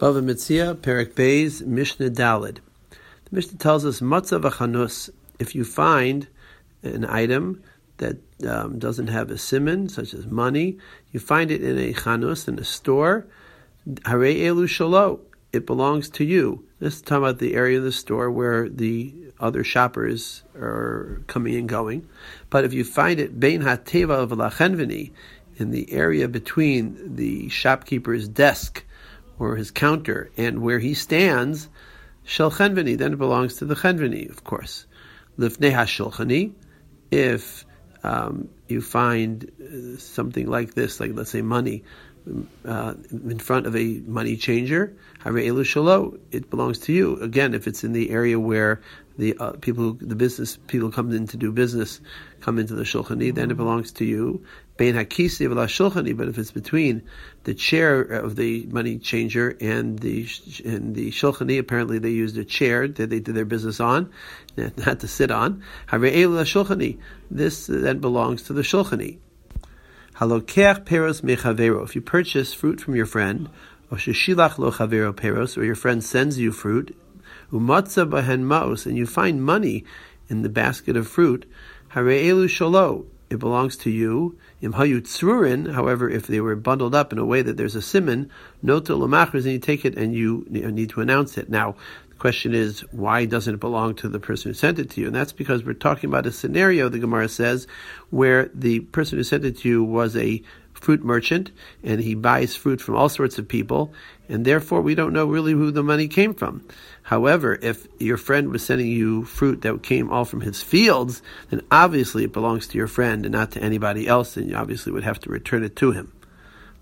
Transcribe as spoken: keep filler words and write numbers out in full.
Bava Metzia, Perek Beis, Mishnah Daled. The Mishnah tells us, Matzav Achanus, if you find an item that um, doesn't have a siman, such as money, you find it in a chanus, in a store, Harei Elu Shalo, it belongs to you. This is talking about the area of the store where the other shoppers are coming and going. But if you find it Bein HaTeva V'Lachenveni, in the area between the shopkeeper's desk or his counter and where he stands, Shel Chenveni, then it belongs to the Chenveni, of course. Lifnei HaShulchani, if um, you find uh, something like this, like let's say money, uh, in front of a money changer, Harei Elu Shalo, it belongs to you. Again, if it's in the area where the uh, people, the business people come in to do business, come into the Shulchani, then it belongs to you. Bein HaKisi V'la Shulchani, but if it's between the chair of the money changer and the and the Shulchani, apparently they used a chair that they did their business on, not to sit on. Harei Elu Shulchani, this then belongs to the Shulchani. Halokech peros mechavero, if you purchase fruit from your friend, or sheshilach lo chavero peros, or your friend sends you fruit, umatza bahen maos, and you find money in the basket of fruit, harei elu shalo, it belongs to you. Im hayu tzrurin, however, if they were bundled up in a way that there's a siman, noto lamachris, and you take it and you need to announce it. Now, the question is, why doesn't it belong to the person who sent it to you? And that's because we're talking about a scenario, the Gemara says, where the person who sent it to you was a fruit merchant, and he buys fruit from all sorts of people, and therefore we don't know really who the money came from. However, if your friend was sending you fruit that came all from his fields, then obviously it belongs to your friend and not to anybody else, and you obviously would have to return it to him.